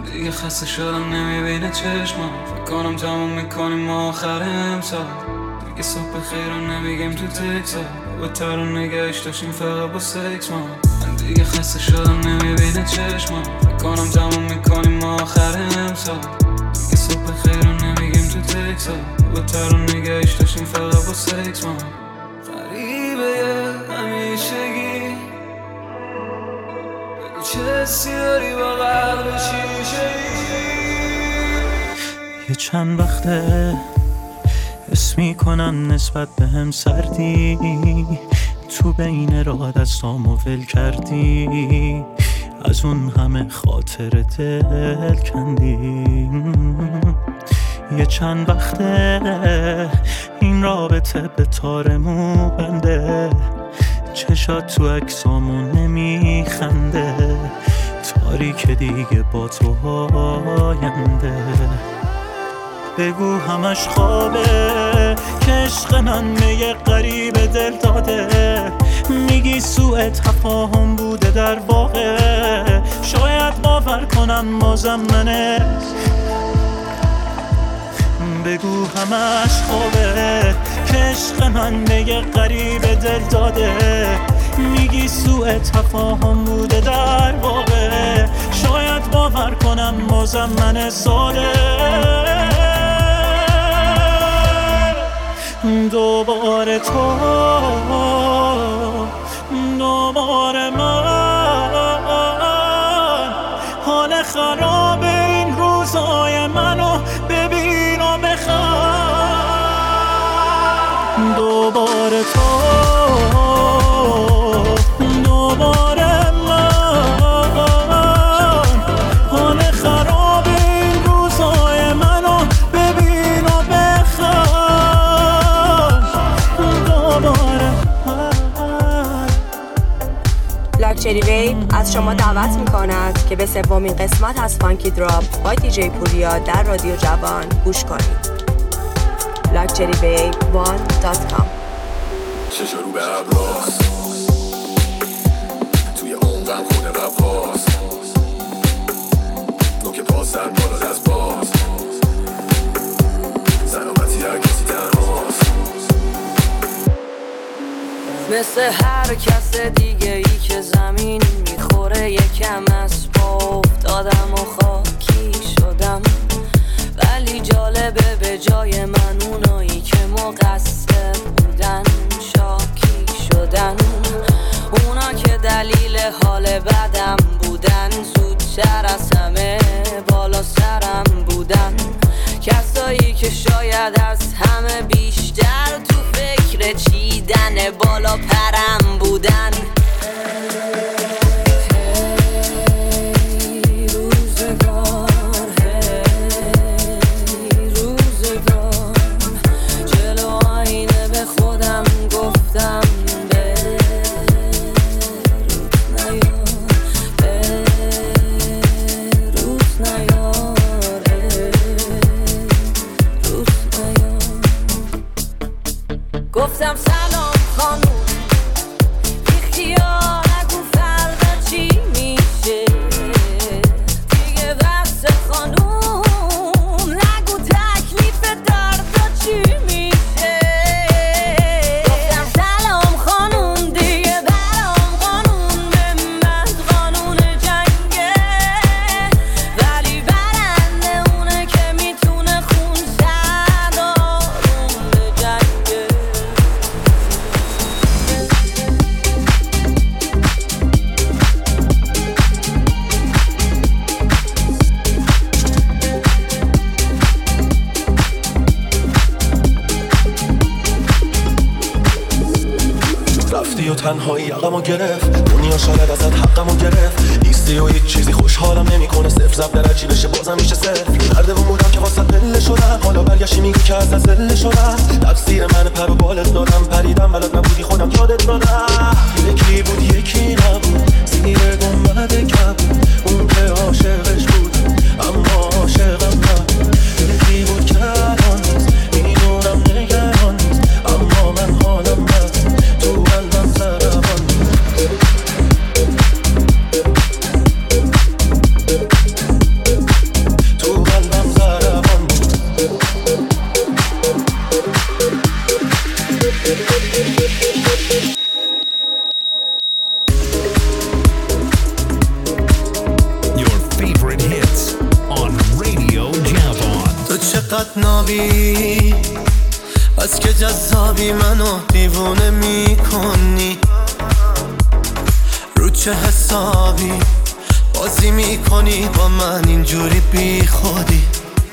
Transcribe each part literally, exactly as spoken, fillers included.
دیگه خسته شدم نمیبینه چشمم. فکر کنم تموم میکنیم ما آخر امسال. دیگه صبح خیر رو نمیگیم تو تکسا. با تر رو نگهش داشتیم فقط با سکس ما. من دیگه خسته شدم نمیبینه چشمم. فکر کنم تموم میکنیم ما آخر امسال. دیگه صبح خیر رو نمیگیم تو تکسا. با تر رو نگهش داشتیم فقط با سکس ما. غریبه همیشگی چه سیاری با قلب شیشه‌ای. یه چند وقته حس میکنم نسبت به هم سردی. تو بین راه دستامو ول کردی. از اون همه خاطر دل کندی. یه چند وقته این رابطه به تارمو بنده. چشات تو عکسامو نمیخنده. تاریک دیگه با تو آینده. بگو همش خوابه که عشق من میه غریب دل داده. میگی سوء تفاهم بوده در واقع. شاید باور کنم بازم منه. بگو همش خوابه که عشق من میه غریب دل داده. میگی سوء تفاهم بوده در واقع. شاید باور کنم بازم من ساده. دوباره تو دوباره من. حال خراب این روزای منو ببین و بخواه. دوباره تو دوباره من. حال خراب این روزای منو ببین و بخواه. دوباره لاکچری ویو از شما دعوت می‌کند که به سومین قسمت از فانکی دراپ با دیجی پوریا در رادیو جوان گوش کنید. لاکچری ویو وان دات کام. چشا رو به ابراز توی عمقم خونه رفاز. نوک پاس در بالا دست باز. سلامتی هر کسی تنهاست. مثل هر کس دیگه ای که زمین میخوره یکم از پا افتادم و خاکی شدم. ولی جالبه به جای من اونایی که مقصر بودن شاکی شدن. اونا که دلیل حال بدم بودن زودتر از همه بالا سرم بودن. کسایی که شاید از همه بیشتر تو فکر چیدن بالا پرم بودن. گفتم سلام خانوم بیخیال نگو فردا چی میشه. دیگه بس خانوم نگو تکلیف دردا چی میشه. گفتم سلام خانوم دیگه برام قانون به من قانون جنگه. ولی برنده اونه که میتونه خون زد آروم به جنگه. رفتی و تنهایی یقمو گرفت. دنیا شاید ازت حقمو گرفت. نیستی و هیچ چیزی خوشحالم نمیکنه. صفر ضرب در چی بشه بازم میشه صفر. مرده و مودم که واسه پله شدم. حالا برگشتی میگی که از زله شدم. تقصیر من پر و بالت دادم. پریدم بلد نبودی خودم یادت دادم. یکی بود یکی نبود زیر گنبد کبود. اون که عاشقش بود اما عاشقم نبود. یکی بود که الان نیست میدونم نگران نیست. اما من حالم بد تو قلبم سربان نیست. چقدر نابی، از که جذابی منو دیوونه میکنی، رو چه حسابی بازی میکنی با من اینجوری بی خودی،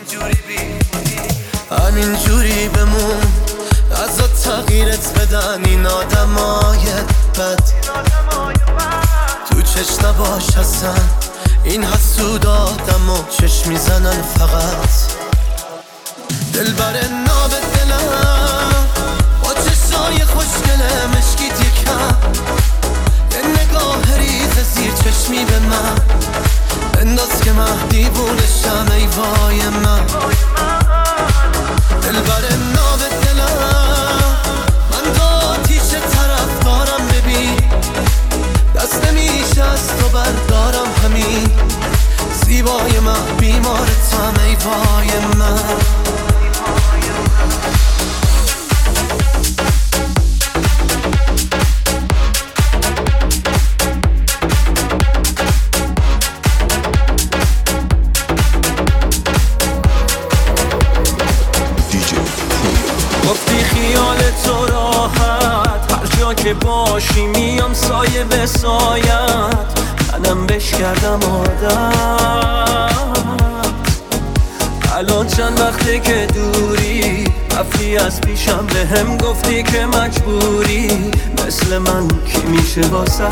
همینجوری بمون ازا تغییرت بدن این آدمای بد، تو چشم نباش اصلا این حسود آدم و چشم میزنن فقط، دل بر ناب دلم با چشای خوشگله مشکیت یکم، یه نگاه ریز زیر چشمی به من انداز که من دیوونشم ای وای من، دل بر ناب دلم من دا آتیش طرف دارم ببین، دست نمیشه از تو بردارم همین، زیبای من بیمارتم ای وای من. گفتی خیال تو راحت هر جا که باشی میام سایه به سایت، منم بش کردم عادت، الان چند وقته که دوری رفتی از پیشم به هم گفتی که مجبوری، مثل من کی میشه واسه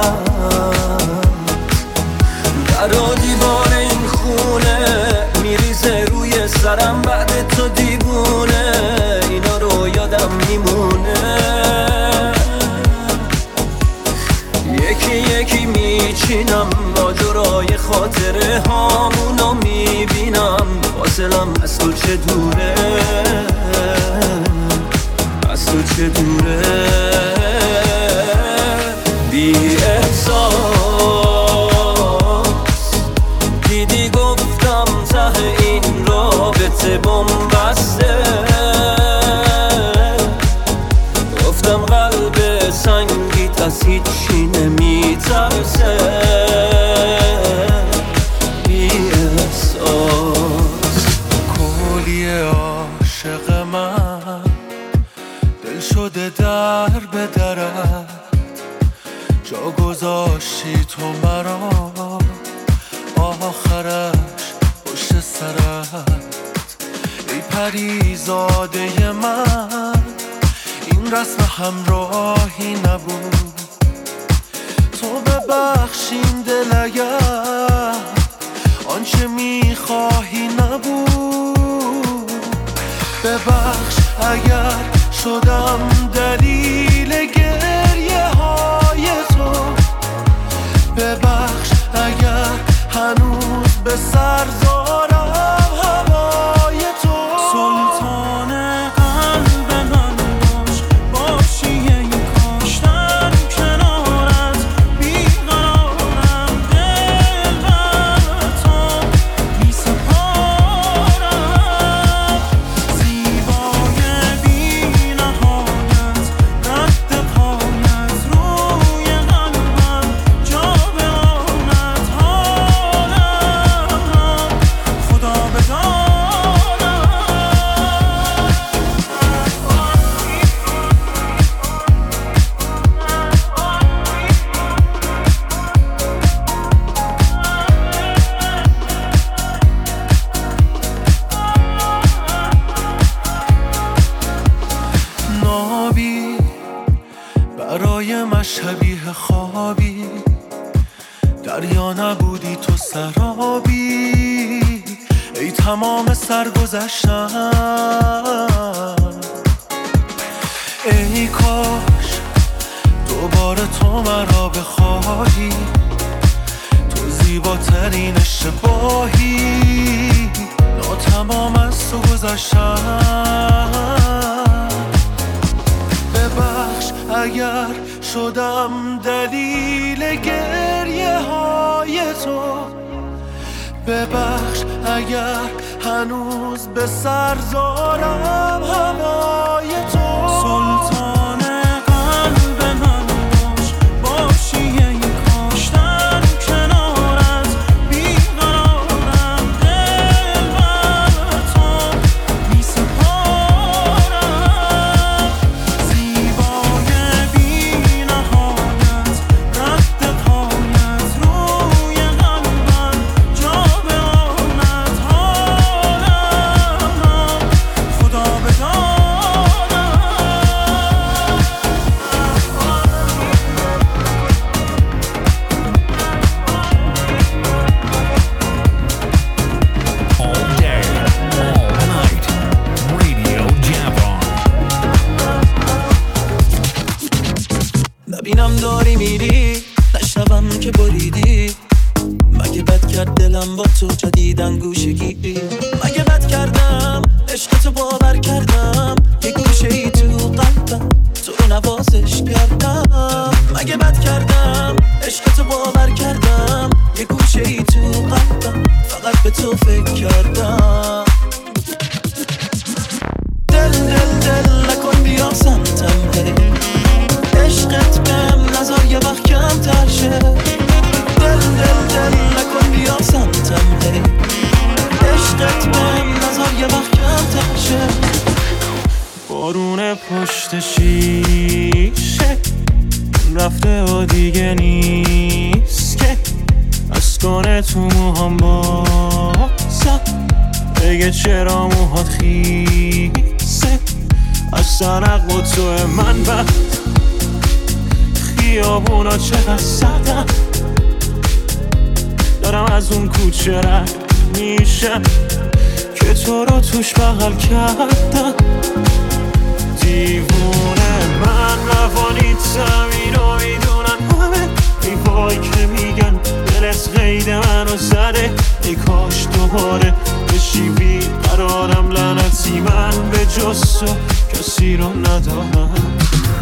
در و دیوار این خونه میریزه روی سرم بعد تو دیوونه، اینا رو یادم میمونه، یکی یکی میچینم ماجرای خاطره هامونو میبینم، فاصلم از تو چه دوره، از تو چه دوره، بی احساس دیدی گفتم ته این رابطه بنبسته، گفتم قلب سنگیت از هیچی نمیترسه، بی احساس کلی عاشق من دل شده در به درت، جا گذاشتی تو مرا آخرش پشت سرت، ای پریزاده من این رسم همراهی نبود، تو ببخشین دل اگر آنچه میخواهی نبود، ببخش اگر شدم دلیل گریه های تو، ببخش اگر هنوز به سر دارم هوای تو، سلطان قلب من باش باشی این کاشتن کنارت، بیقرارم دل بر تو میسپارم، زیبای بی نهایت رد پایت روی قلبم جا بماند، حالم خدا بدانم. نابی برای من شبیه خوابی، دریا نبودی تو سرابی، ای تمام سرگذشتم، ای کاش دوباره تو مرا بخواهی، تو زیباترین اشتباهی، ناتمام از تو گذشتم، ببخش اگر شدم دلیل گریه های تو، ببخش اگر هنوز به سر دارم هوای تو، سلطان قلب من باش باشی این کاشتن کنارت، بیقرارم دل بر تو ببینم داری میری نشنوم که بریدی. مگه بد کرد دلم با تو جدیدن گوشه گیری؟ مگه بد کردم عشق تو باور کردم یه گوشه ای تو قلبم تو رو نوازش کردم. مگه بد کردم عشق تو باور کردم یه گوشه ای تو قلبم فقط به تو فکر کردم. دل دل دل نکن بیا سمتم هی عشقت بهم نظر یه وقت کم تر شه. دل دل دل نکن بیا سمتم هی عشقت بهم نظر یه وقت کم تر شه. بارون پشت شیشه رفته و دیگه نیست که از کنه تو موهام بازم بگه چرا موهات خیسه. از سرق و تو من وقت خیابونا چقدر سردم دارم از اون کوچه رد میشم که تو رو توش بغل کردم. دیوونه من روانیتم اینو میدونن همه ایوای که میگن دلت قید منو زده. ای کاش دوباره بشی بی قرارم لعنتی من به جز تو کسی رو ندارم.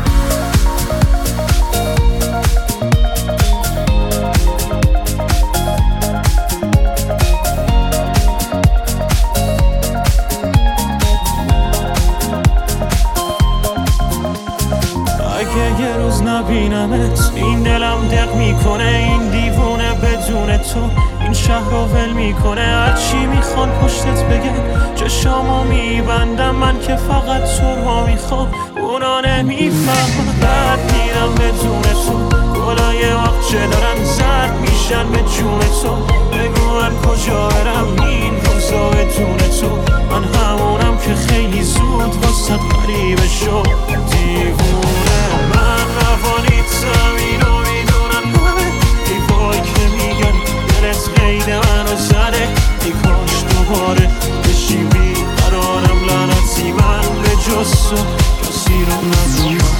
اگه یه روز نبینمت این دلم دق میکنه. این دیوونه بدون تو این شهر رو ول میکنه. هرچی میخوان پشتت بگن چشامو میبندم من که فقط تو رو میخوام. اونا نمیفهمن بعد میرم بدون تو. گلای وقت چه دارن زرد میشن به جون تو. بگو من کجا برم این روزا بدون تو. من همونم که خیلی زود واسه غریبه شد. دیوونه من روانیتم اینو میدونن همه ایوای که میگن دلت قید منو زده. ای کاش دوباره بشی بی قرارم لعنتی من به جز تو کسی رو ندارم.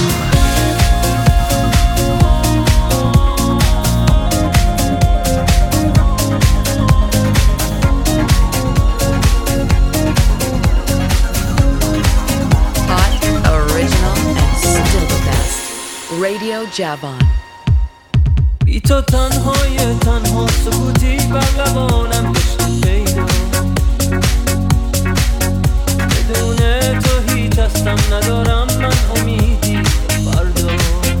رادیو جوان. بی تو تنهای تنها سکوتی بر لبانم داشتی پیدا. بدون تو هیچ هستم ندارم من امیدی فردا.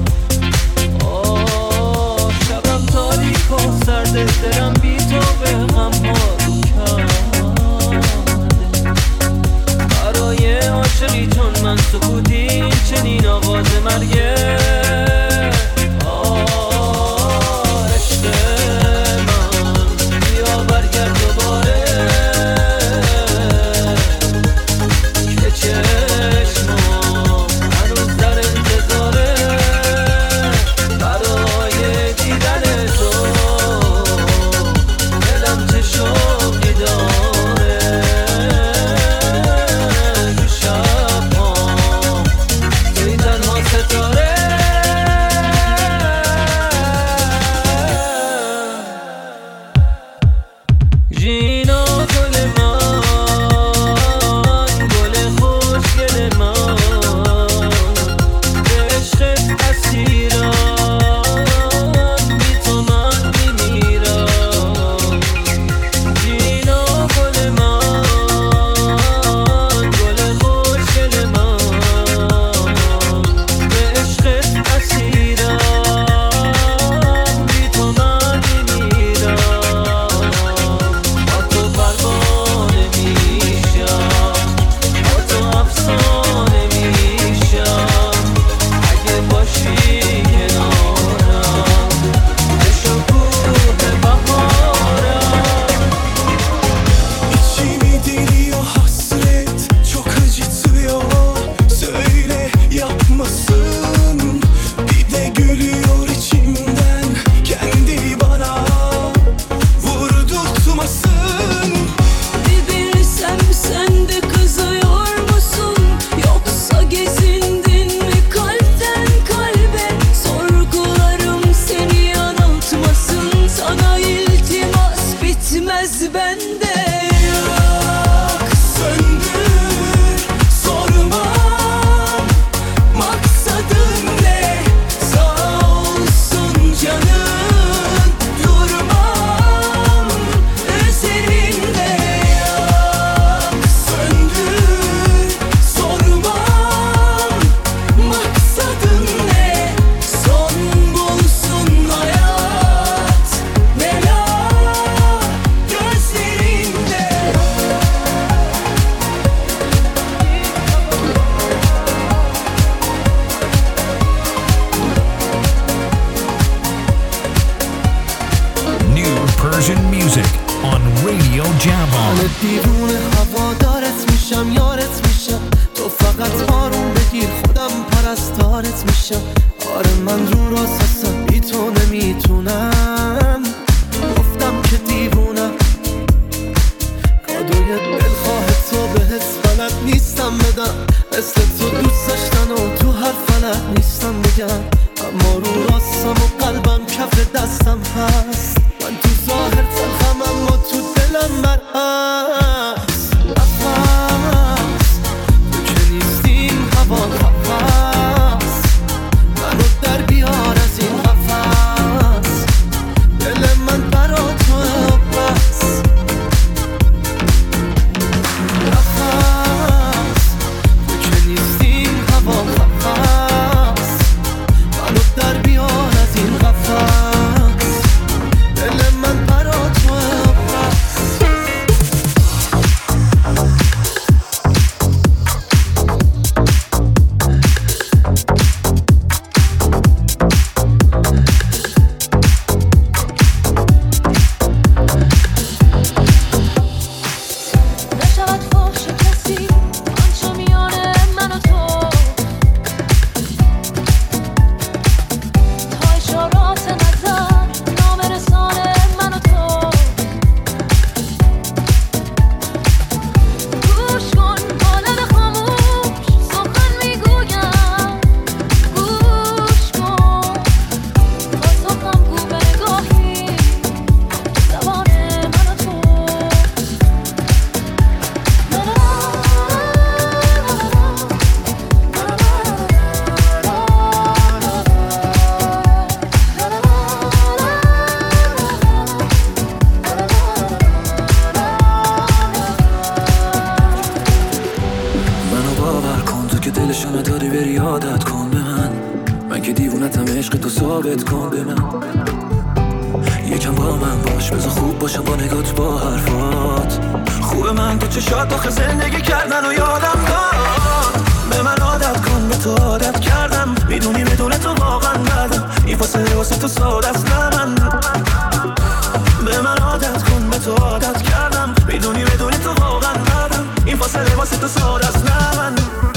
آه شبم تاریک و سرده دلم بی تو به غم ها رو کرده. برای عاشقی چون من سکوتی چنین آواز مرگه. چشمام Persian music on Radio Javan. من دیوونه هوادارت میشم، یارت میشم، تو فقط آروم بگیر خودم پرستارت میشم. آره من رو راست هستم، بی تو نمیتونم. گفتم که دیوونم، کادوی دلخواه تو بهت بلد نیستم بدم. مثل تو دوست داشتن و تو هر فلک نیستم بگم. اما رو راستم و قلبم کف دستم هست. من تو ظاهر تلخم اما تو دلم مرهست. نفس تو که نیستیم هوا نفس، منو در بیار از این قفس. دل من برا تو بس. نفس تو که نیستیم هوا نفس، منو در بیار از این قفس. دل من برا تو بس. نشود فاش کسی آنچه میان من و تو، تا اشارات نظر نامرسان من و تو. گوش کن با لب خاموش سخن میگویم. گوش کن با سخنم گو به نگاهی زبان من و تو. منو باور کن تو که دلشو نداری بری عادت کن به من. من که دیوونتم عشق تو ثابت کن به من. یکم با من باش بذار خوب باشم با نگات با حرفات. خوبه من تو چشات آخه زندگی کردن و یادم داد. به من عادت کن به تو عادت کردم. میدونی بدون تو واقعا ندم. این فاصله واسه تو ساده است نه من. به من عادت کن به تو عادت کردم. میدونی بدون تو واقعا ندم. این فاصله واسه تو ساده است نه من.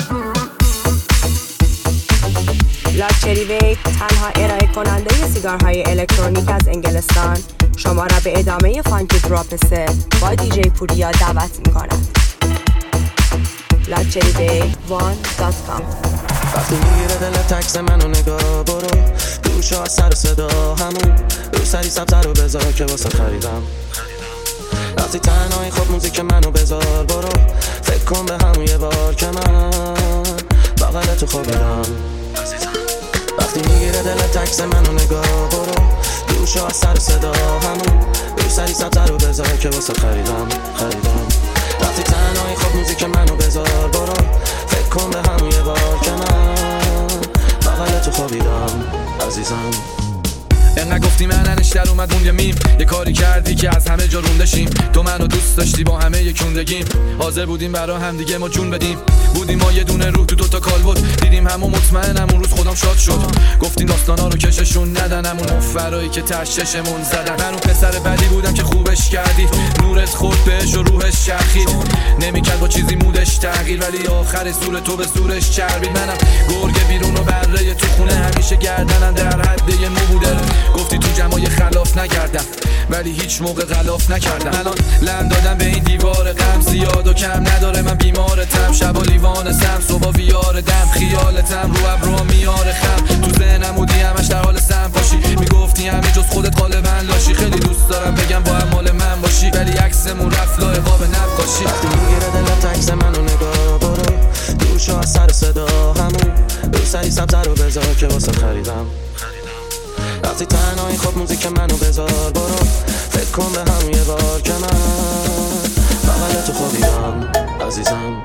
لاکچری ویپ تنها ارائه کننده سیگارهای الکترونیک از انگلستان شما را به ادامه فانکی دراپ سه با دیجی پوریا دعوت می‌کند. لاکچری ویپ وان دات کام. وقتی میگیره دل تکس منو نگاه برو. دوشا سر صدا همون رو سری سبتر رو بذار که واسه خریدم. وقتی تنهایی خب موزیک منو بذار برو. فکر کن به همون یه بار که من بغل تو خوابیدم. وقتی میگیره دل تکس منو نگاه برو. دوشا سر صدا همون رو سری سبتر رو بذار که واسه خریدم خریدم. وقتی تنهایی خب موزیک منو بذار برو. فکر کن به همون یه بار که من بغل تو خوابیدم عزیزم. انقدر گفتی مننش در اومد اون یه میم. یه کاری کردی که از همه جا روندشیم. تو منو دوست داشتی با همه یکوندگیم. حاضر بودیم برا هم دیگه ما جون بدیم. بودیم ما یه دونه روح تو دوتا کالبد. دیدیم همو مطمئنم اون روز خودم شاد شد. گفتیم داستانا رو کششون ندن. همون افرایی که تششمون زدن. من اون پسر بدی بودم که خوبش کردی. نورت خورد بهش و روحش چرخید. نمیکرد با چیزی مودش تغییر. ولی آخر سور تو به سورش چربید. منم گرگ بیرون و بره تو خونه. همیشه گردنم در حد یه مو بوده. گفتی تو جمعای خلاف نکردم ولی هیچ موقع غلاف نکردم. الان لم دادم به این دیوار غم. زیاد و کم نداره من بیمارتم. شبا لیوان سم صبح ویار دم. خیالتم رو ابرو میاره خم. تو ذهنم بودی همش در حال سم باشی. میگفتی همه جز خودت غالبا لاشی. خیلی دوست دارم بگم با هم مال من باشی ولی عکسمون رفت لای قاب نقاشی. وقتی میگیره دل تکس منو نگاه برو. دوشا سر صدا همون رو سری سبتر رو بذار که واسه خریدم. وقتی تنهایی خب موزیک منو بذار برو. فکر کن به همون یه بار که من بغل تو خوابیدم عزیزم.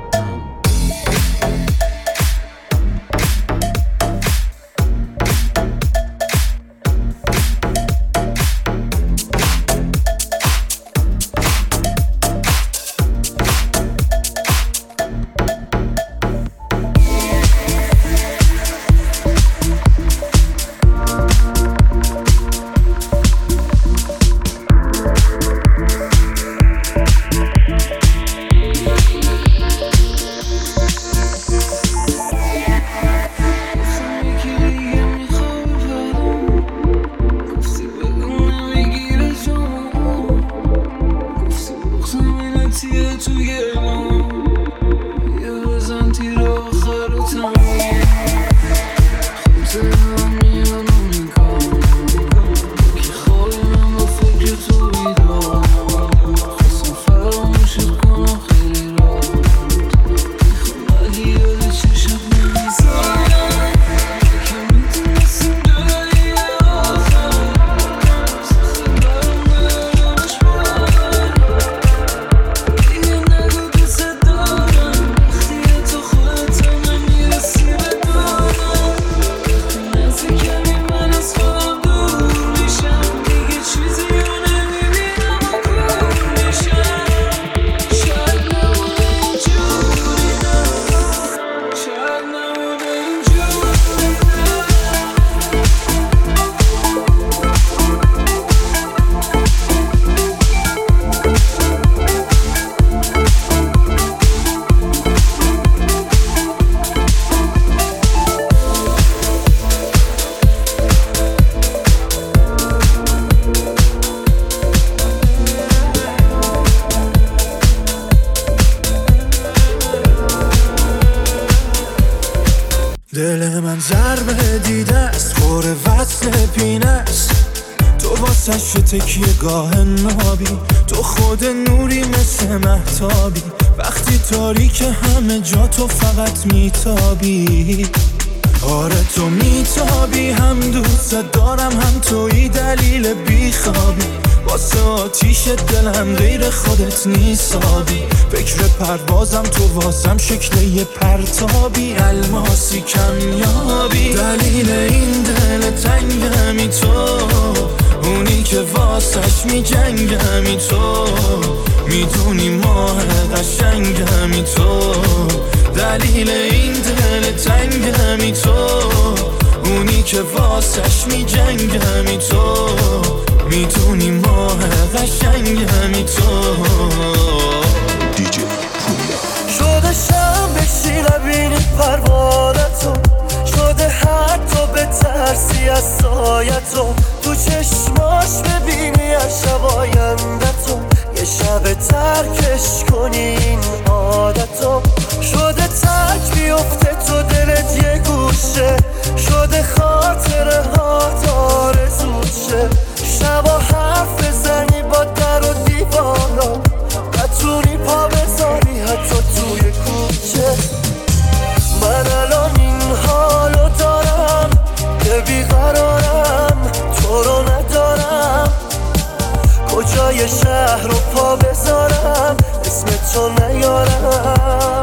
آتش تکیه گاه نابی، تو خود نوری مثل مهتابی، وقتی تاریک همه جا تو فقط میتابی. آره تو میتابی، هم دوست دارم هم توی دلیل بیخوابی، واسه آتیش دلم غیر خودت نیسابی. فکر پروازم تو واسم شکل یه پرتابی، الماسی کمیابی. دلیل این دل تنگمی تو، اونی که واسش میجنگمی تو، میدونی ماه قشنگمی تو. دلیل این دل تنگمی تو، اونی که واسش میجنگمی تو، میدونی ماه قشنگمی تو. دیجی پوریا شده شم بشی نبینی پروانتو، شده حتی به ترسی از سایتو، تو چشماش ببینی از شب آیندتو، یه شب ترکش کنی این عادتو. شده ترک بیفته تو دلت یه گوشه، شده خاطره ها آرزوت شه، شبا حرف بزنی با در و دیوارا، بتونی پا بذاری حتی توی کوچه. من الان این حالو دارم که بیقرارم، تو رو ندارم، کجای شهر رو پا بذارم اسم تو نیارم.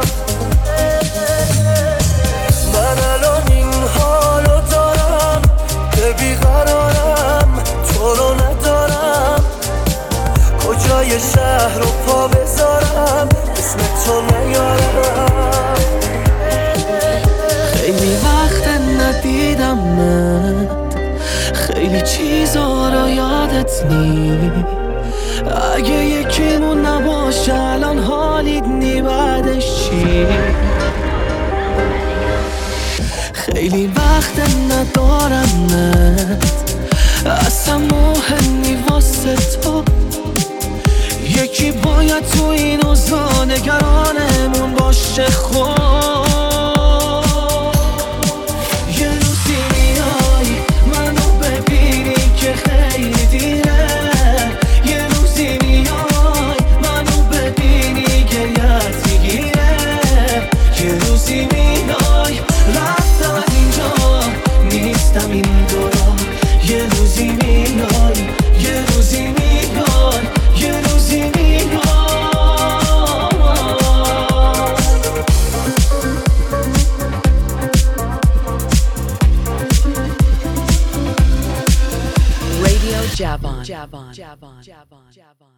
من الان این حالو دارم که بیقرارم، تو رو ندارم، کجای شهر رو پا بذارم اسم تو نیارم. خیلی وقت ندیدمت، خیلی چیزا رو یادت نی، اگه یکیمون نباشه الان حالیت نی بعدش چی؟ خیلی وقت ندارمت، اصلا مهم نی واسه تو، یکی باید تو این اوضاع نگرانمون باشه. خود یه روزی میای منو ببینی که خیلی دیره، یه روزی میای منو ببینی گریت میگیره، یه روزی میای رفتم از اینجا نیستم این دورا، یه روزی میای یه روزی میای یه روزی میای. رادیو جوان.